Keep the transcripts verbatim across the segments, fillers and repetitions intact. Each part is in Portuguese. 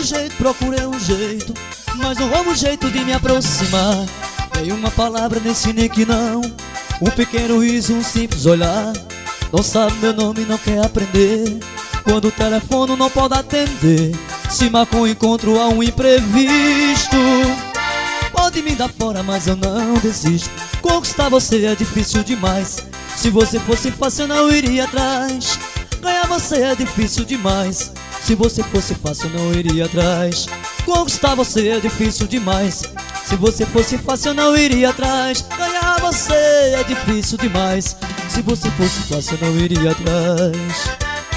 jeito, procurei um jeito, mas não houve um jeito de me aproximar. Nem uma palavra, nem sim, nem que não. Um pequeno riso, um simples olhar. Não sabe meu nome, não quer aprender. Quando o telefone não pode atender, se marca um encontro a um imprevisto. Pode me dar fora, mas eu não desisto. Conquistar você é difícil demais. Se você fosse fácil eu não iria atrás. Ganhar você é difícil demais. Se você fosse fácil eu não iria atrás. Conquistar você é difícil demais. Se você fosse fácil eu não iria atrás. Ganhar você é difícil demais. Se você fosse fácil eu não iria atrás.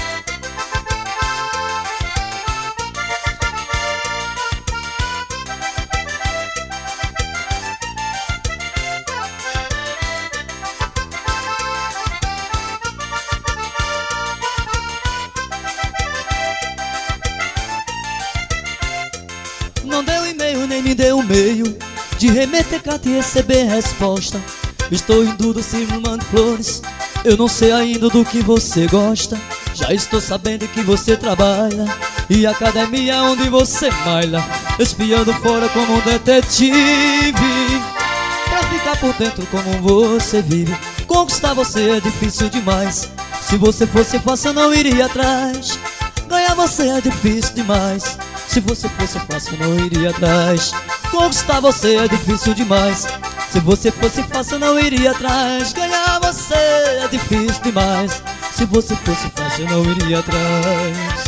Não deu e-mail, nem me deu meio de remeter carta e receber resposta. Estou em dúvida se me mando flores. Eu não sei ainda do que você gosta. Já estou sabendo que você trabalha e a academia é onde você malha, espiando fora como um detetive, pra ficar por dentro como você vive. Conquistar você é difícil demais. Se você fosse fácil eu não iria atrás. Ganhar você é difícil demais. Se você fosse fácil eu não iria atrás. Conquistar você é difícil demais. Se você fosse fácil eu não iria atrás. Ganhar você é difícil demais. Se você fosse fácil eu não iria atrás.